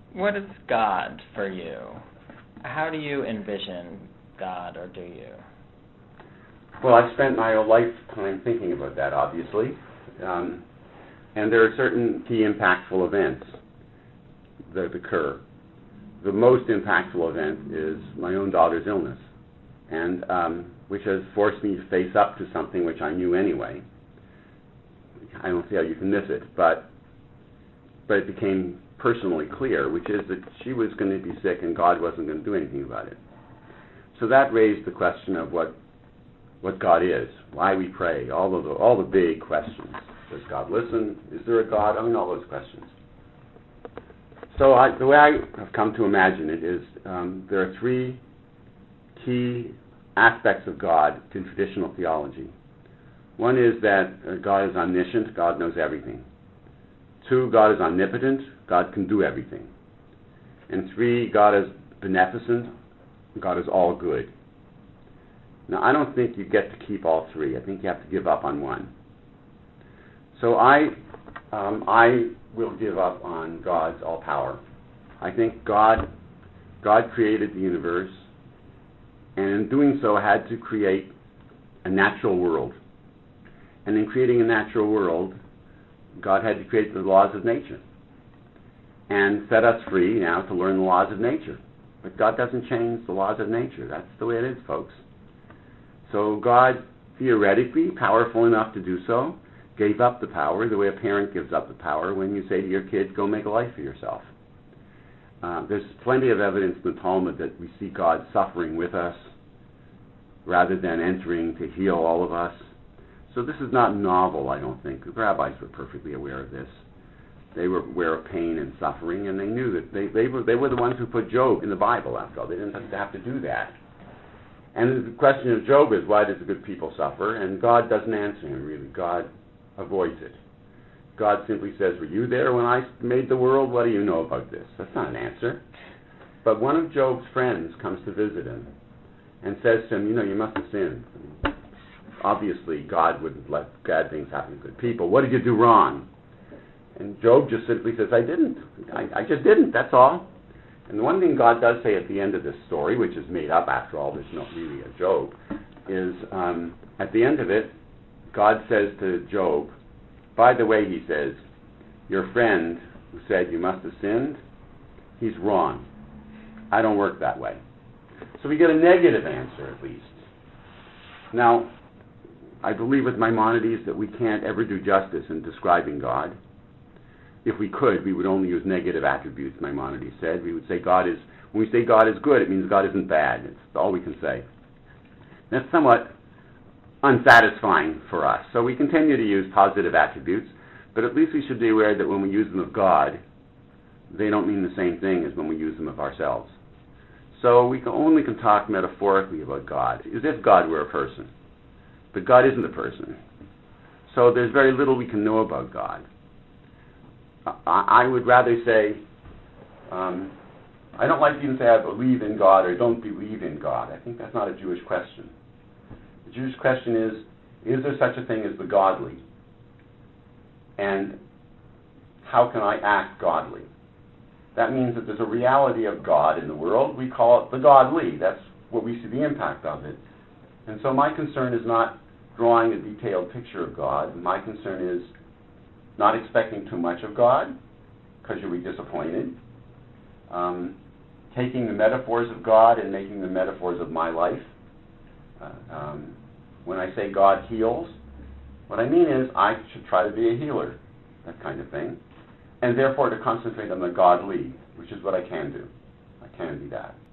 What is God for you? How do you envision God, or do you? Well, I've spent my whole lifetime thinking about that, obviously. And there are certain key impactful events that occur. The most impactful event is my own daughter's illness, and which has forced me to face up to something which I knew anyway. I don't see how you can miss it, but it became personally clear, which is that she was going to be sick and God wasn't going to do anything about it. So that raised the question of what God is, why we pray, all the big questions. Does God listen? Is there a God? I mean, all those questions. So the way I have come to imagine it is there are three key aspects of God in traditional theology. One is that God is omniscient, God knows everything. Two, God is omnipotent, God can do everything. And three, God is beneficent, God is all good. Now, I don't think you get to keep all three. I think you have to give up on one. So I will give up on God's all power. I think God created the universe, and in doing so had to create a natural world. And in creating a natural world, God had to create the laws of nature and set us free now to learn the laws of nature. But God doesn't change the laws of nature. That's the way it is, folks. So God, theoretically, powerful enough to do so, gave up the power the way a parent gives up the power when you say to your kid, go make a life for yourself. There's plenty of evidence in the Talmud that we see God suffering with us rather than entering to heal all of us. So this is not novel, I don't think. The rabbis were perfectly aware of this. They were aware of pain and suffering, and they knew that they were the ones who put Job in the Bible, after all. They didn't have to do that. And the question of Job is, why does the good people suffer? And God doesn't answer him, really. God avoids it. God simply says, were you there when I made the world? What do you know about this? That's not an answer. But one of Job's friends comes to visit him and says to him, you must have sinned. Obviously, God wouldn't let bad things happen to good people. What did you do wrong? And Job just simply says, I didn't. I just didn't, that's all. And the one thing God does say at the end of this story, which is made up after all, there's not really a Job, is at the end of it, God says to Job, by the way, he says, your friend who said you must have sinned, he's wrong. I don't work that way. So we get a negative answer, at least. Now, I believe with Maimonides that we can't ever do justice in describing God. If we could, we would only use negative attributes, Maimonides said. We would say when we say God is good, it means God isn't bad. It's all we can say. That's somewhat unsatisfying for us. So we continue to use positive attributes, but at least we should be aware that when we use them of God, they don't mean the same thing as when we use them of ourselves. So we only can talk metaphorically about God, as if God were a person. But God isn't a person. So there's very little we can know about God. I would rather say, I don't like to even say I believe in God or don't believe in God. I think that's not a Jewish question. The Jewish question is there such a thing as the godly? And how can I act godly? That means that there's a reality of God in the world. We call it the godly. That's what we see the impact of it. And so my concern is not drawing a detailed picture of God. My concern is not expecting too much of God, because you'll be disappointed. Taking the metaphors of God and making the metaphors of my life. When I say God heals, what I mean is I should try to be a healer, that kind of thing. And therefore to concentrate on the godly, which is what I can do. I can do that.